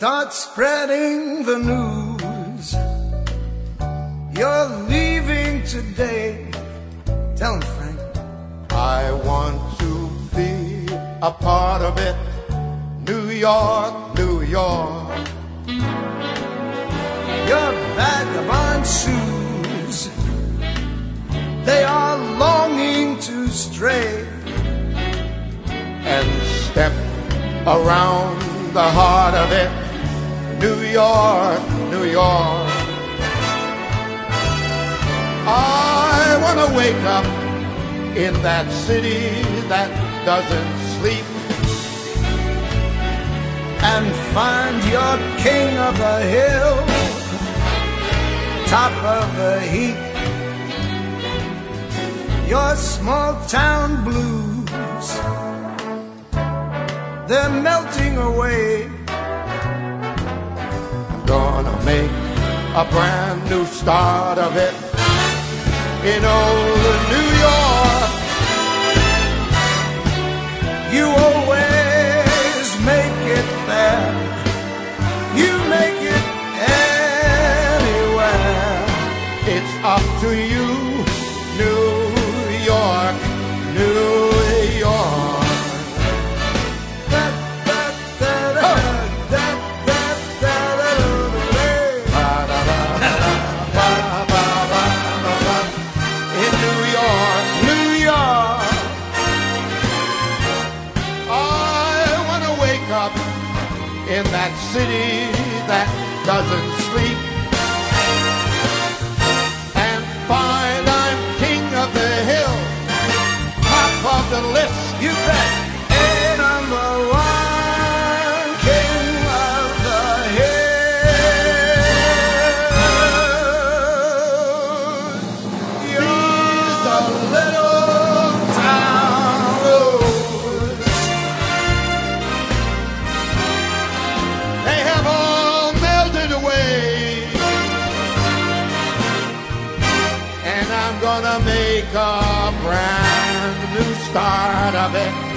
Start spreading the news. You're leaving today. Tell him, Frank. I want to be a part of it. New York, New York. Your vagabond shoes, they are longing to stray and step around the heart of it. New York, New York. I want to wake up in that city that doesn't sleep and find your king of the hill, top of the heap. Your small town blues, they're melting away. Gonna make a brand new start of it in old New York. You always make it there. You make it anywhere. It's up to you, New York, New York. In that city that doesn't sleep and find I'm king of the hill, top of the list. You bet. A number one king of the hill. You're the little town road. They have all melted away, and I'm gonna make a brand new start of it.